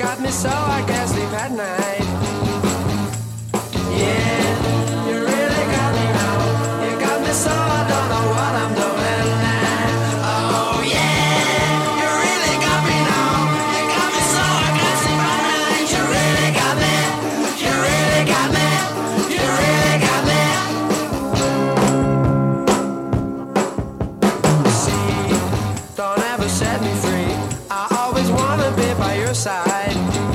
got me so I can't sleep at night. Yeah, you really got me now. You got me so I don't know what I'm doing now. Oh yeah, you really got me now. You got me so I can't sleep at night. You really got me. You really got me. You really got me. See, don't ever set me free. I always wanna be by your side.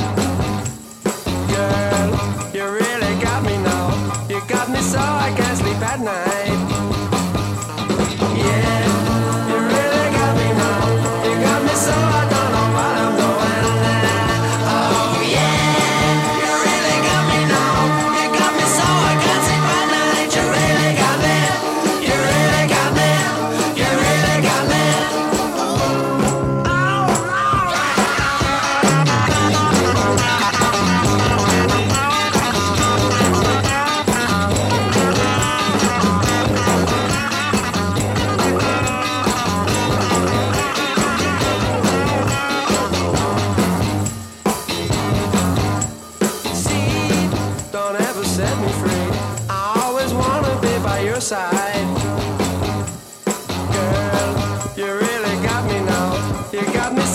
Girl, you really got me now. You got me so I can't sleep at night. Yeah, you really got me now. You got me so I don't know what I'm doing now. Oh yeah, you really got me now. You got me so I can't sleep at night. You really got me. You really got me. You really got me. Don't ever set me free. I always wanna be by your side. Girl, you really got me now. You got me